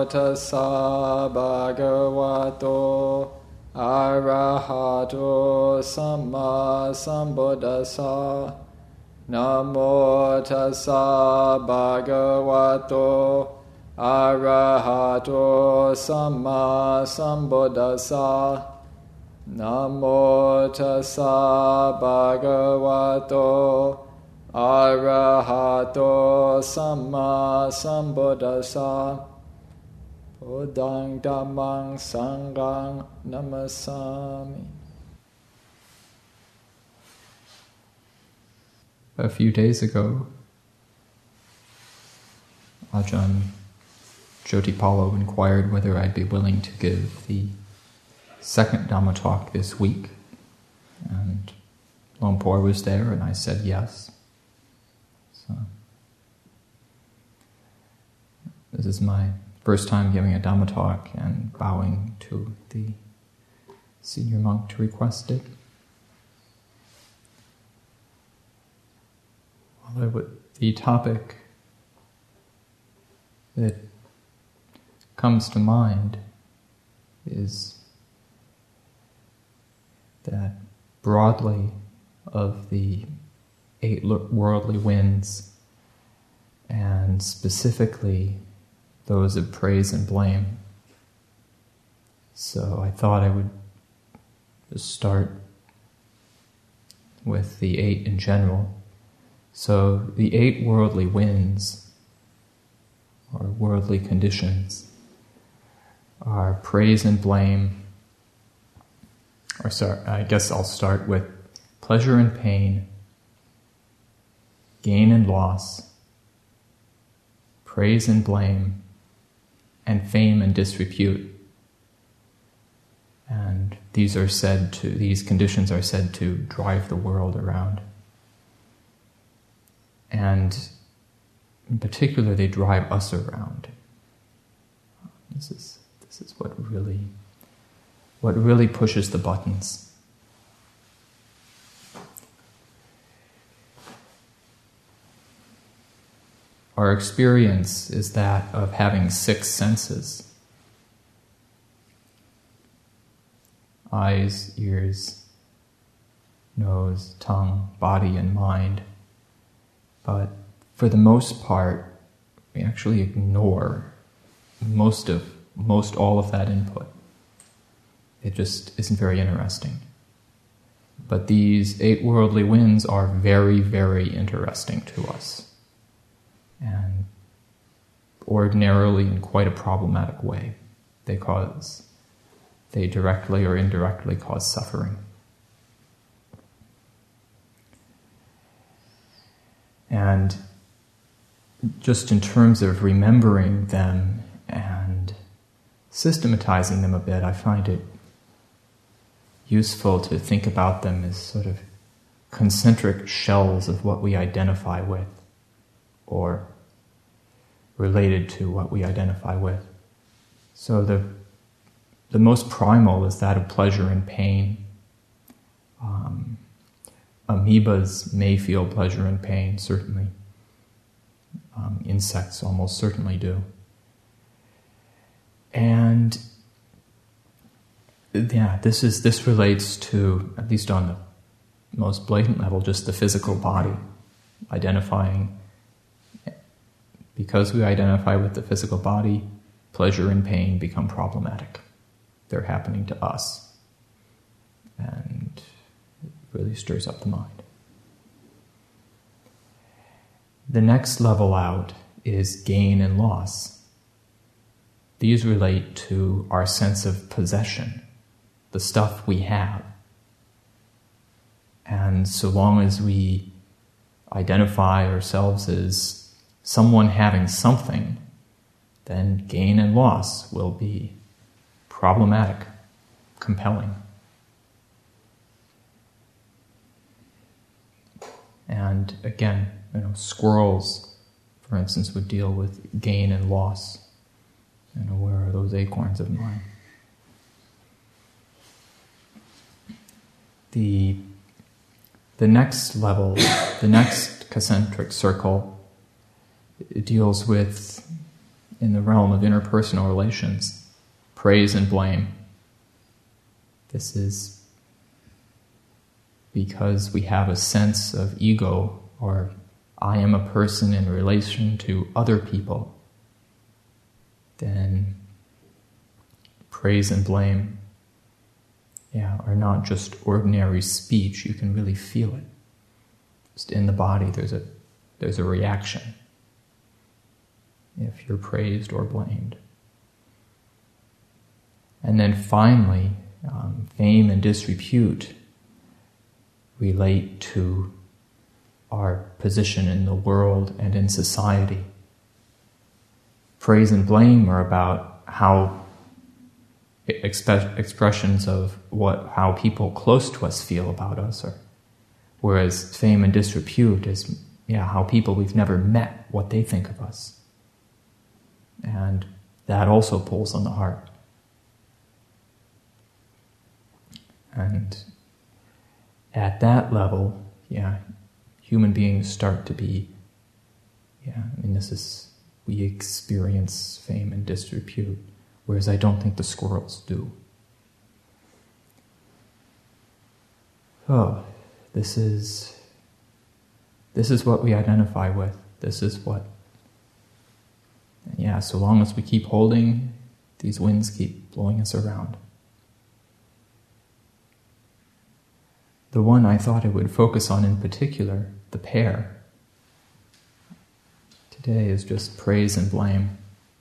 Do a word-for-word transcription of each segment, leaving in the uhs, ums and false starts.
tassa bhagavato arahato samma sambuddhassa. Namo tassa bhagavato arahato samma sambuddhassa. Namo tassa bhagavato arahato samma sambuddhassa. Buddhaṃ Dhammāṃ Saṅghāṃ Namasami. A few days ago, Ajahn Jyotipalo inquired whether I'd be willing to give the second Dhamma talk this week, and Lumpur was there, and I said yes. So this is my first time giving a Dhamma talk and bowing to the senior monk to request it. Well, would, the topic that comes to mind is that broadly of the eight worldly winds, and specifically those of praise and blame. So I thought I would just start with the eight in general. So the eight worldly winds, or worldly conditions, are praise and blame. Or sorry, I guess I'll start with pleasure and pain, gain and loss, praise and blame, and fame and disrepute. And these are said to, these conditions are said to drive the world around. And in particular, they drive us around. This is this is what really what really pushes the buttons. Our experience is that of having six senses: eyes, ears, nose, tongue, body, and mind. But for the most part, we actually ignore most of, most all of that input. It just isn't very interesting. But these eight worldly winds are very, very interesting to us. And ordinarily in quite a problematic way. They cause, they directly or indirectly cause suffering. And just in terms of remembering them and systematizing them a bit, I find it useful to think about them as sort of concentric shells of what we identify with, or related to what we identify with. So the the most primal is that of pleasure and pain. Um, amoebas may feel pleasure and pain, certainly. Um, insects almost certainly do. And yeah, this is this relates to, at least on the most blatant level, just the physical body, identifying. Because we identify with the physical body, pleasure and pain become problematic. They're happening to us. And it really stirs up the mind. The next level out is gain and loss. These relate to our sense of possession, the stuff we have. And so long as we identify ourselves as someone having something, then gain and loss will be problematic, compelling. And again, you know, squirrels, for instance, would deal with gain and loss. You know, where are those acorns of mine? The the next level, the next concentric circle, it deals with in the realm of interpersonal relations, praise and blame. This is because we have a sense of ego, or I am a person in relation to other people. Then praise and blame, yeah, are not just ordinary speech. You can really feel it. Just in the body, there's a there's a reaction if you're praised or blamed. And then finally, um, fame and disrepute relate to our position in the world and in society. Praise and blame are about how exp- expressions of what how people close to us feel about us, or whereas fame and disrepute is yeah how people we've never met, what they think of us. And that also pulls on the heart. And at that level, yeah, human beings start to be, yeah, I mean, this is, we experience fame and disrepute, whereas I don't think the squirrels do. Oh, this is, this is what we identify with. This is what, yeah, so long as we keep holding, these winds keep blowing us around. The one I thought I would focus on in particular, the pair, today is just praise and blame.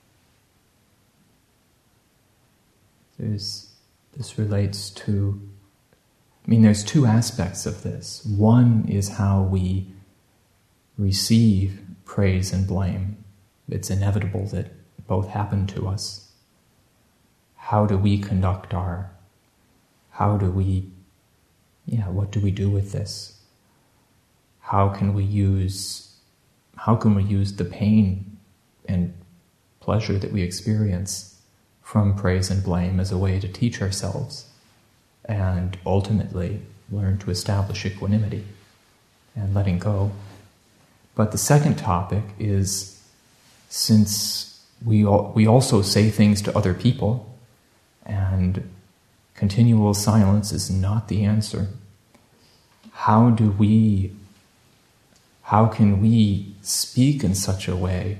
There's, this relates to, I mean, there's two aspects of this. One is how we receive praise and blame. It's inevitable that both happen to us. How do we conduct our, how do we, yeah, what do we do with this? How can we use, how can we use the pain and pleasure that we experience from praise and blame as a way to teach ourselves and ultimately learn to establish equanimity and letting go? But the second topic is, since we al- we also say things to other people, and continual silence is not the answer, how do we, how can we speak in such a way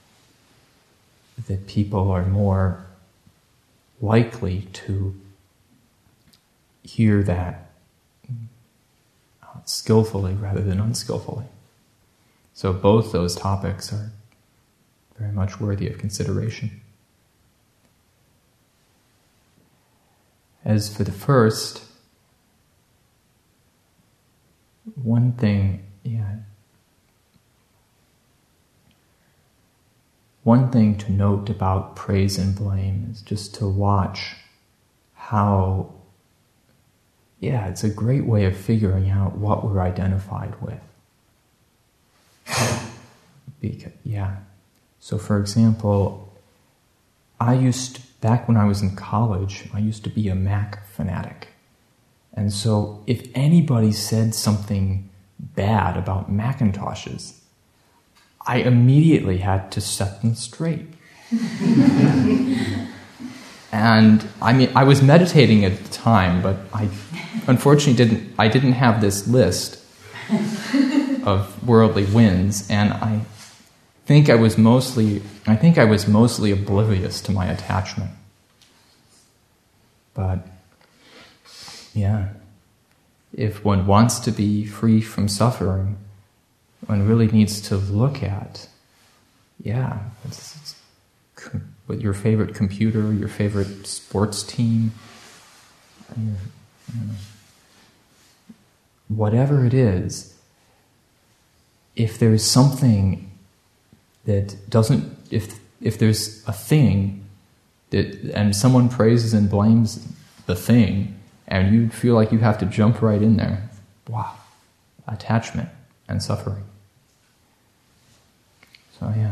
that people are more likely to hear that skillfully rather than unskillfully? So both those topics are very much worthy of consideration. As for the first, one thing, yeah, one thing to note about praise and blame is just to watch how, yeah, it's a great way of figuring out what we're identified with. Because, yeah. So, for example, I used to, back when I was in college, I used to be a Mac fanatic. And so if anybody said something bad about Macintoshes, I immediately had to set them straight. And I mean, I was meditating at the time, but I unfortunately didn't, I didn't have this list of worldly winds, and I think I was mostly, I think I was mostly oblivious to my attachment. But, yeah, if one wants to be free from suffering, one really needs to look at, yeah, it's, it's, with your favorite computer, your favorite sports team, your, you know, whatever it is, if there's something that doesn't, if if there's a thing that, and someone praises and blames the thing, and you feel like you have to jump right in there, wow, attachment and suffering. So yeah,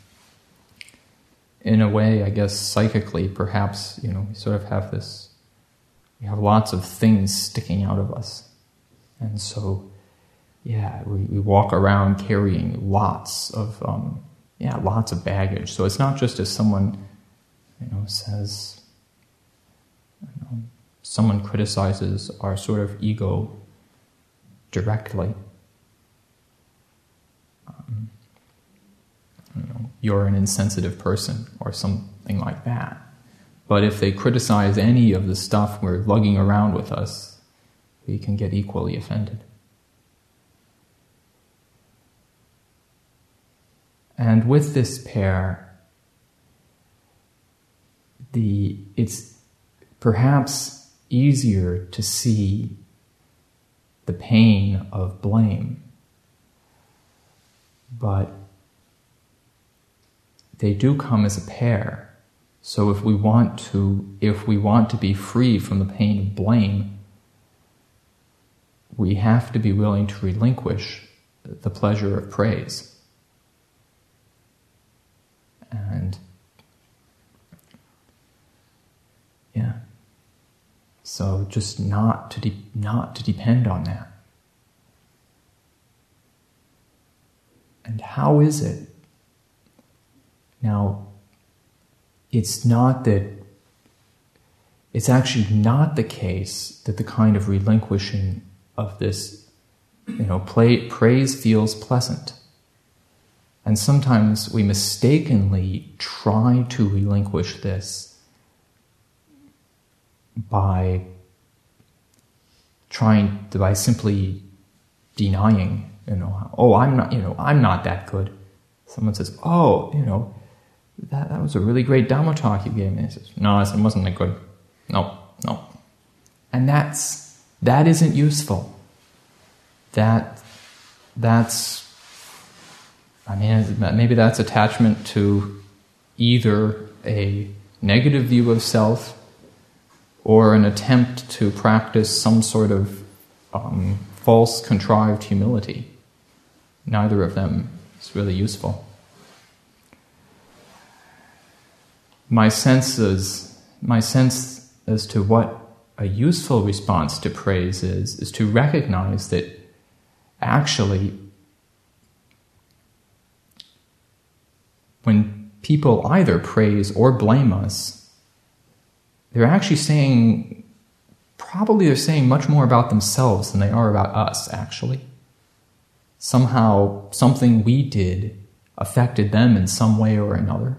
in a way, I guess psychically, perhaps, you know, we sort of have this, we have lots of things sticking out of us, and so, yeah, we, we walk around carrying lots of um, yeah, lots of baggage. So it's not just as someone, you know, says, you know, someone criticizes our sort of ego directly. Um, you know, you're an insensitive person or something like that. But if they criticize any of the stuff we're lugging around with us, we can get equally offended. And with this pair, the it's perhaps easier to see the pain of blame, but they do come as a pair. So if we want to, if we want to be free from the pain of blame, we have to be willing to relinquish the pleasure of praise. And yeah, so just not to de- not to depend on that. And how is it? Now, it's not that, it's actually not the case that the kind of relinquishing of this, you know, play, praise feels pleasant. And sometimes we mistakenly try to relinquish this by trying to, by simply denying, you know, oh, I'm not, you know, I'm not that good. Someone says, oh, you know, that, that was a really great Dhamma talk you gave me. I says, no, it wasn't that good. No, no. And that's, that isn't useful. That, that's, I mean, maybe that's attachment to either a negative view of self or an attempt to practice some sort of um, false, contrived humility. Neither of them is really useful. My sense is, my sense as to what a useful response to praise is, is to recognize that actually, when people either praise or blame us, they're actually saying, probably they're saying much more about themselves than they are about us, actually. Somehow, something we did affected them in some way or another.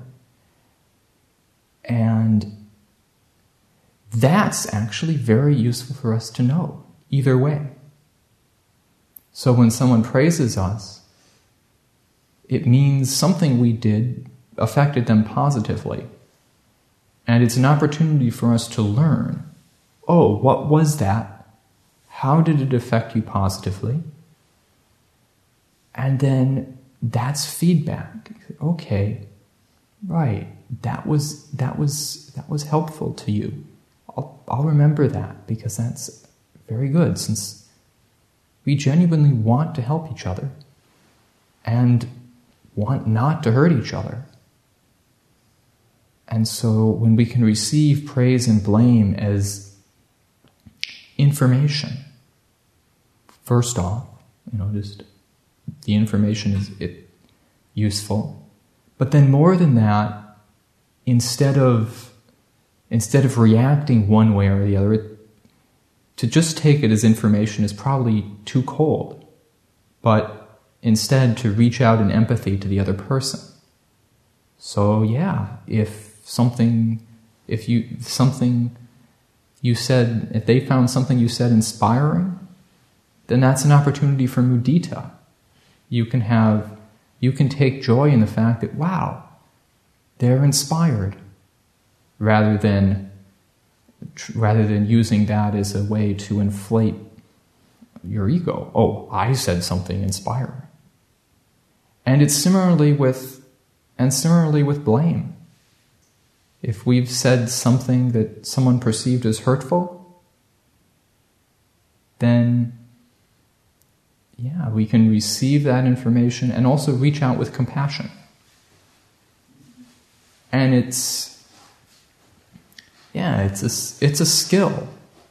And that's actually very useful for us to know, either way. So when someone praises us, it means something we did affected them positively. And it's an opportunity for us to learn, oh, what was that? How did it affect you positively? And then that's feedback. Okay, right, that was that was that was helpful to you. I'll, I'll remember that because that's very good, since we genuinely want to help each other and want not to hurt each other. And so when we can receive praise and blame as information, first off, you know, just the information is it useful. But then more than that, instead of instead of reacting one way or the other, it, to just take it as information is probably too cold. But instead to reach out in empathy to the other person. So yeah, if something, if you, something you said, if they found something you said inspiring, then that's an opportunity for mudita. You can have, you can take joy in the fact that, wow, they're inspired, rather than, rather than using that as a way to inflate your ego. Oh, I said something inspiring. And it's similarly with, and similarly with blame. If we've said something that someone perceived as hurtful, then, yeah, we can receive that information and also reach out with compassion. And it's, yeah, it's a, it's a skill.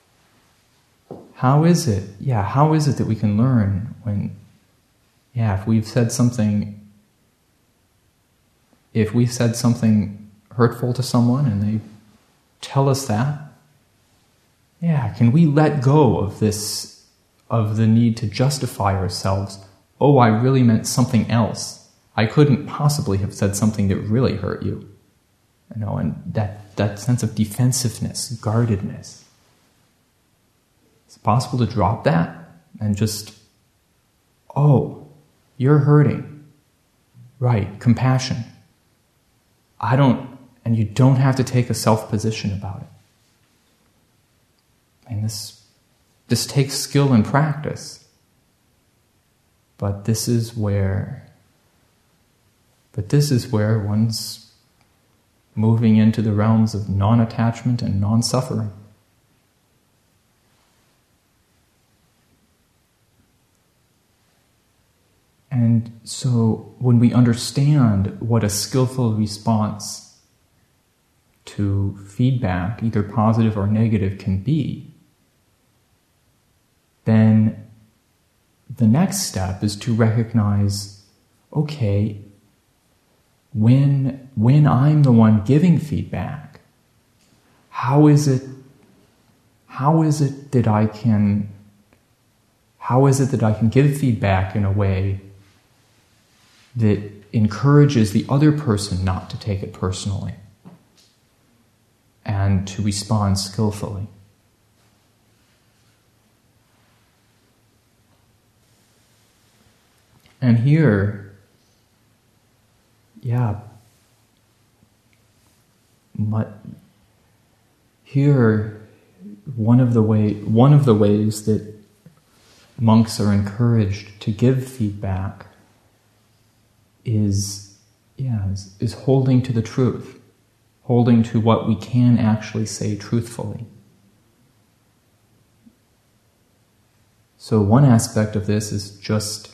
How is it? Yeah, how is it that we can learn when, yeah, if we've said something if we said something hurtful to someone and they tell us that, yeah, can we let go of this, of the need to justify ourselves? Oh, I really meant something else. I couldn't possibly have said something that really hurt you. You know, and that, that sense of defensiveness, guardedness. It's possible to drop that and just, oh, you're hurting. Right, compassion. I don't, and you don't have to take a self-position about it. And this, this takes skill and practice. But this is where, but this is where one's moving into the realms of non-attachment and non-suffering. And so when we understand what a skillful response to feedback, either positive or negative, can be, then the next step is to recognize, okay, when, when I'm the one giving feedback, how is it, how is it that I can, how is it that I can give feedback in a way that encourages the other person not to take it personally and to respond skillfully? And here, yeah, but here, one of the way, one of the ways that monks are encouraged to give feedback is, yeah, is, is holding to the truth, holding to what we can actually say truthfully. So one aspect of this is just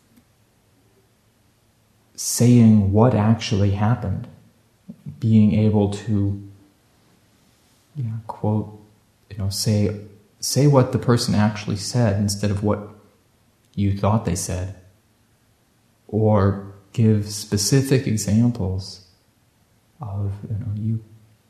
saying what actually happened, being able to, yeah, quote, you know, say say what the person actually said instead of what you thought they said, or give specific examples of, you know, you,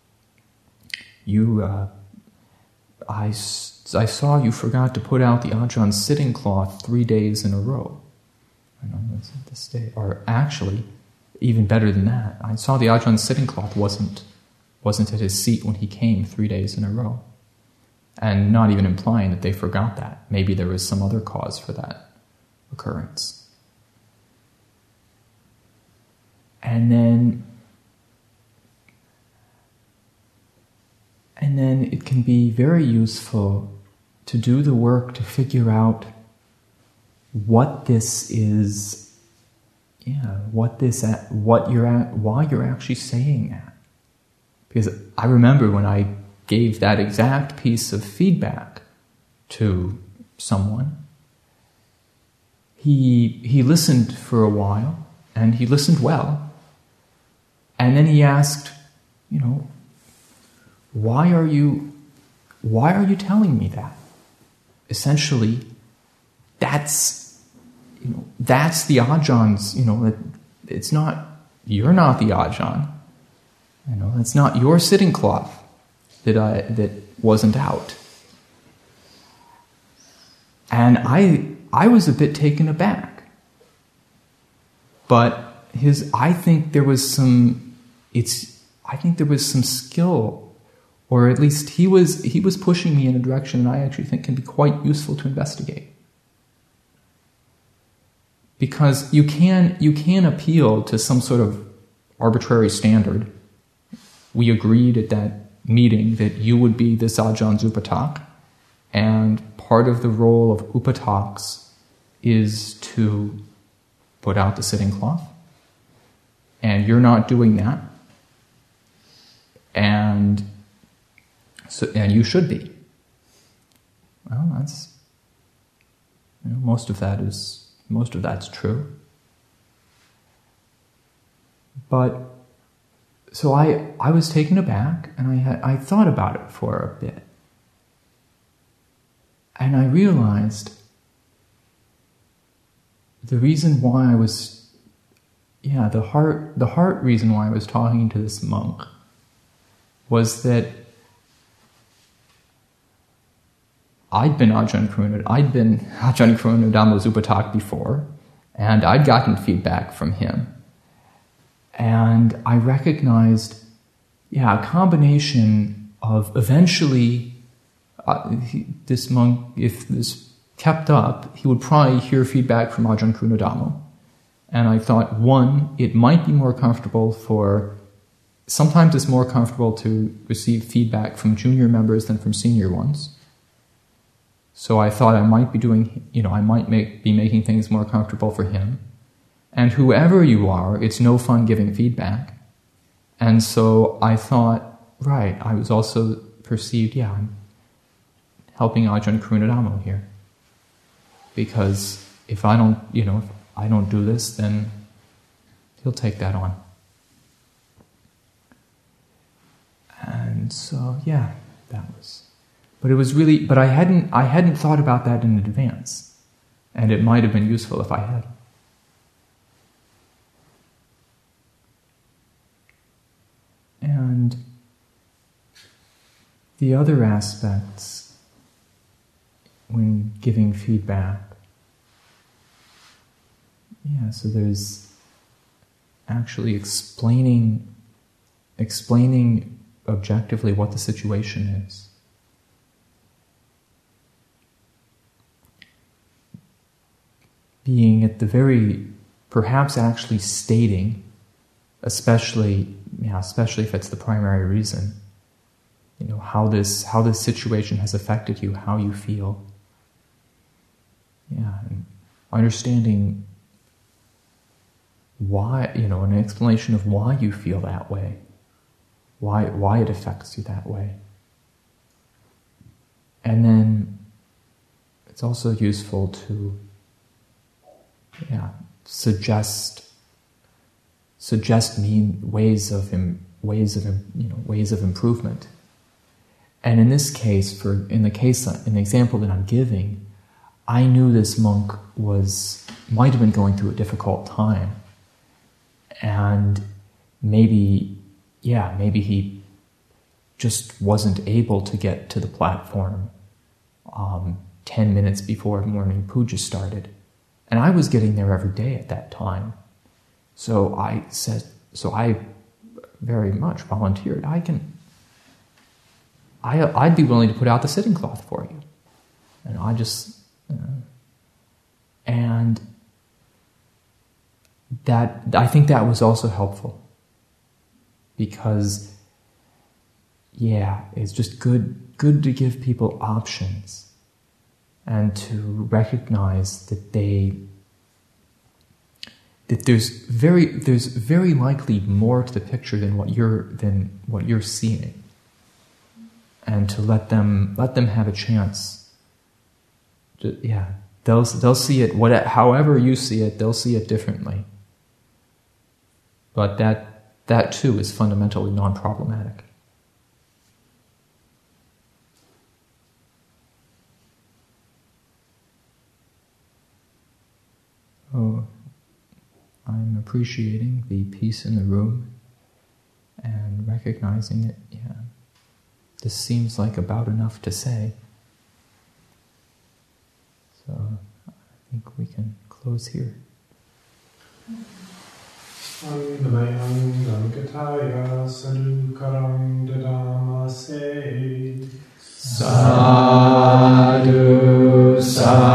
you, uh, I, I saw you forgot to put out the Ajahn sitting cloth three days in a row. I don't know, this day, or actually, even better than that, I saw the Ajahn sitting cloth wasn't, wasn't at his seat when he came three days in a row. And not even implying that they forgot that. Maybe there was some other cause for that occurrence. And then, and then it can be very useful to do the work to figure out what this is, yeah, what this, what you're at, why you're actually saying that. Because I remember when I gave that exact piece of feedback to someone, he he listened for a while, and he listened well. And then he asked, you know, why are you, why are you telling me that? Essentially, that's, you know, that's the Ajahns, you know, it's not, you're not the Ajahn. You know, it's not your sitting cloth that I, that wasn't out. And I, I was a bit taken aback. But his, I think there was some, it's, I think there was some skill, or at least he was, he was pushing me in a direction that I actually think can be quite useful to investigate. Because you can, you can appeal to some sort of arbitrary standard. We agreed at that meeting that you would be this Ajahn's upatak, and part of the role of upataks is to put out the sitting cloth, and you're not doing that, and so and you should be. Well, that's, you know, most of that is most of that's true, but. So I, I was taken aback, and I had, I thought about it for a bit. And I realized the reason why I was yeah, the heart, the heart reason why I was talking to this monk was that I'd been Ajahn Karuna, I'd been Ajahn Karunadamo's Upatak before, and I'd gotten feedback from him. And I recognized, yeah, a combination of eventually, uh, he, this monk, if this kept up, he would probably hear feedback from Ajahn Karunadamo. And I thought, one, it might be more comfortable for, sometimes it's more comfortable to receive feedback from junior members than from senior ones. So I thought I might be doing, you know, I might make, be making things more comfortable for him. And whoever you are, it's no fun giving feedback. And so I thought, right, I was also perceived, yeah, I'm helping Ajahn Karunadamo here. Because if I don't, you know, if I don't do this, then he'll take that on. And so, yeah, that was... But it was really, but I hadn't, I hadn't thought about that in advance. And it might have been useful if I had. And the other aspects when giving feedback, yeah, so there's actually explaining, explaining objectively what the situation is. Being at the very, perhaps actually stating, especially, yeah, especially if it's the primary reason, you know, how this, how this situation has affected you, how you feel. Yeah, and understanding why, you know, an explanation of why you feel that way, why, why it affects you that way. And then it's also useful to Yeah, suggest suggest mean ways of im, ways of you know ways of improvement. And in this case, for in the case in the example that I'm giving, I knew this monk was might have been going through a difficult time, and maybe yeah maybe he just wasn't able to get to the platform um, ten minutes before morning puja started. And I was getting there every day at that time. So I said, so I very much volunteered. I can, I, I'd be willing to put out the sitting cloth for you. And I just, you know, and that, I think that was also helpful. Because, yeah, it's just good, good to give people options. And to recognize that they that there's very there's very likely more to the picture than what you're than what you're seeing, and to let them let them have a chance. To, yeah, they'll they'll see it what however you see it, they'll see it differently. But that that too is fundamentally non-problematic. Oh, I'm appreciating the peace in the room and recognizing it. Yeah, this seems like about enough to say. So I think we can close here. Sadhu, sadhu.